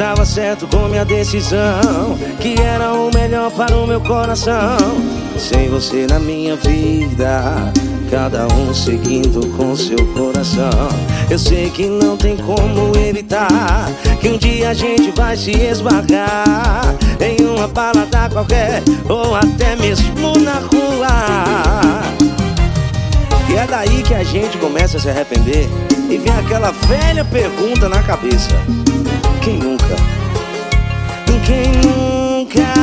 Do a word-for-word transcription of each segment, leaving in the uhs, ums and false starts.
estava certo com minha decisão, que era o melhor para o meu coração. Sem você na minha vida, cada um seguindo com seu coração. Eu sei que não tem como evitar, que um dia a gente vai se esbarrar em uma balada qualquer, ou até mesmo na rua. E é daí que a gente começa a se arrepender, e vem aquela velha pergunta na cabeça: quem nunca? Quem nunca?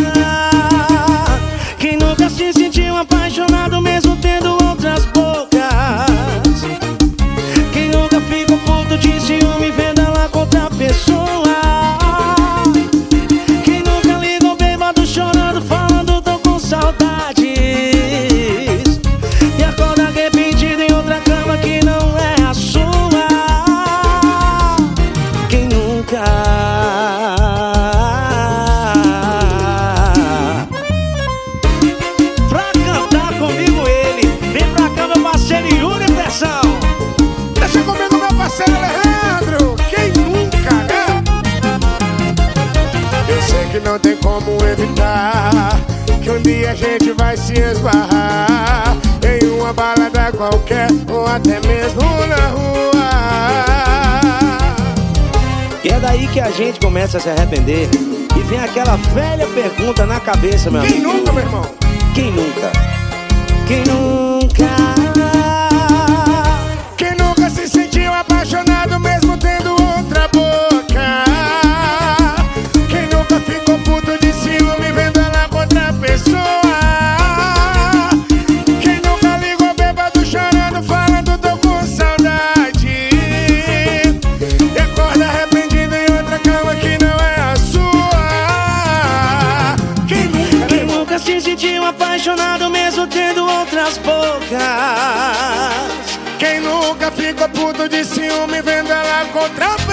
Quem nunca se sentiu apaixonado mesmo tendo outras bocas? Quem nunca ficou puto de ciúme vendo ela com outra pessoa? Quem nunca ligou bêbado chorando falando tô com saudades, e acorda arrependido em outra cama que não é a sua? Quem nunca? Pra cantar comigo ele, vem pra cá meu parceiro Yuri Pressão. Deixa comigo meu parceiro Alejandro. Quem nunca, né? Eu sei que não tem como evitar, que um dia a gente vai se esbarrar em uma balada qualquer, ou até mesmo na rua. E é daí que a gente começa a se arrepender, e vem aquela velha pergunta na cabeça, meu Quem amigo. nunca, meu irmão? Quem nunca? Quem nunca? Quem nunca se sentiu apaixonado mesmo tendo outra boca? Quem nunca ficou puto de ciúme vendo ela com outra pessoa? Quem nunca ligou bêbado chorando falando tô com saudade, e acorda arrependido em outra cama que não é a sua? Quem nunca? Quem nunca se sentiu apaixonado mesmo tendo outras bocas? Quem nunca ficou puto de ciúme vendo ela com outra